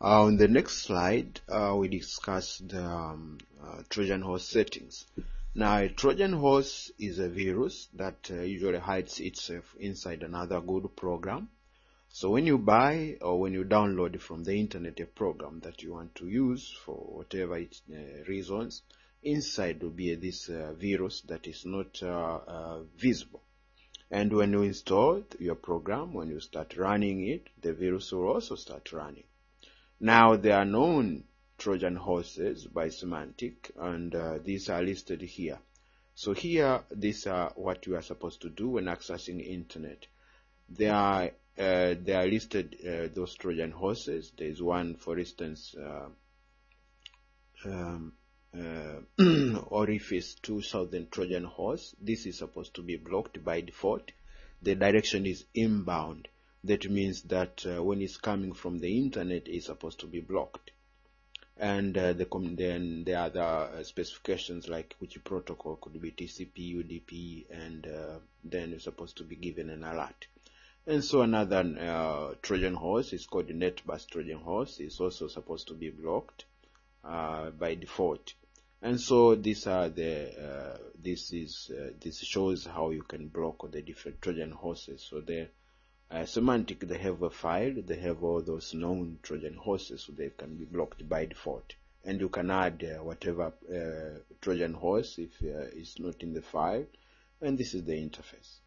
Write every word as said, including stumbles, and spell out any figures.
Uh, on the next slide, uh, we discuss the um, uh, Trojan horse settings. Now, a Trojan horse is a virus that uh, usually hides itself inside another good program. So when you buy or when you download from the internet a program that you want to use for whatever it, uh, reasons, inside will be this uh, virus that is not uh, uh, visible. And when you install your program, when you start running it, the virus will also start running. Now, there are known Trojan horses by Symantec, and uh, these are listed here. So here, these are what you are supposed to do when accessing internet. They are uh, they are listed, uh, those Trojan horses. There is one, for instance, uh, um, uh, Orifice two thousand Trojan horse. This is supposed to be blocked by default. The direction is inbound. That means that uh, when it's coming from the internet, it's supposed to be blocked. And uh, the then there are other uh, specifications like which protocol could be T C P, U D P, and uh, then you're supposed to be given an alert. And so another uh, Trojan horse is called the NetBus Trojan horse. It's also supposed to be blocked uh, by default. And so these are the uh, this is uh, this shows how you can block the different Trojan horses. So the uh, Symantec, they have a file, they have all those known Trojan horses, so they can be blocked by default. And you can add uh, whatever uh, Trojan horse if uh, it's not in the file. And this is the interface.